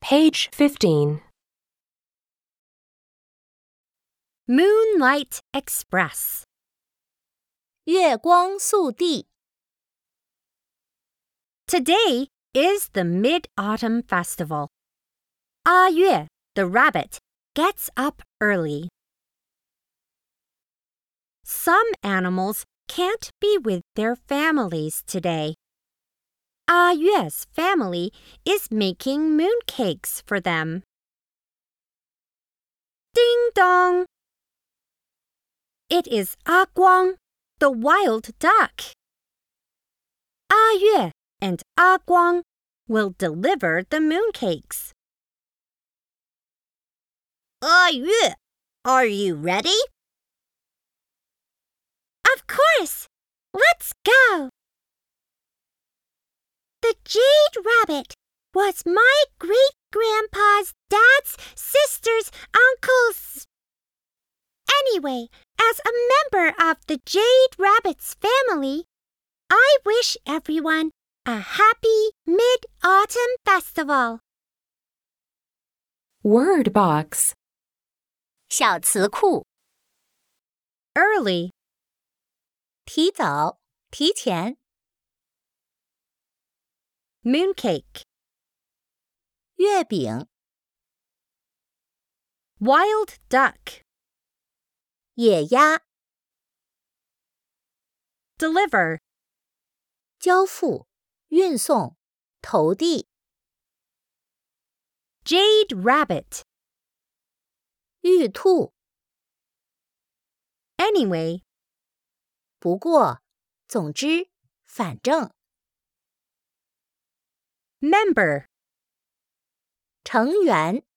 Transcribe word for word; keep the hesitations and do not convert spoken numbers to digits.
Page fifteen. Moonlight Express. 月光速递 Today is the Mid-Autumn Festival. Ah Yue, the rabbit, gets up early. Some animals can't be with their families today. Ah Yue's family is making mooncakes for them. Ding dong! It is Ah Guang, the wild duck. Ah Yue and Ah Guang will deliver the mooncakes. Ah Yue, are you ready? Of course! Let's go! The Jade Rabbit was my great-grandpa's dad's sister's uncle's. Anyway, as a member of the Jade Rabbit's family, I wish everyone a happy Mid-Autumn Festival. Word box. 小词库 Early, 提早提前 mooncake, 月饼 wild duck, 野鸭 deliver, 交付运送投递 Jade Rabbit. 玉兔 Anyway, 不过总之反正 member, 成员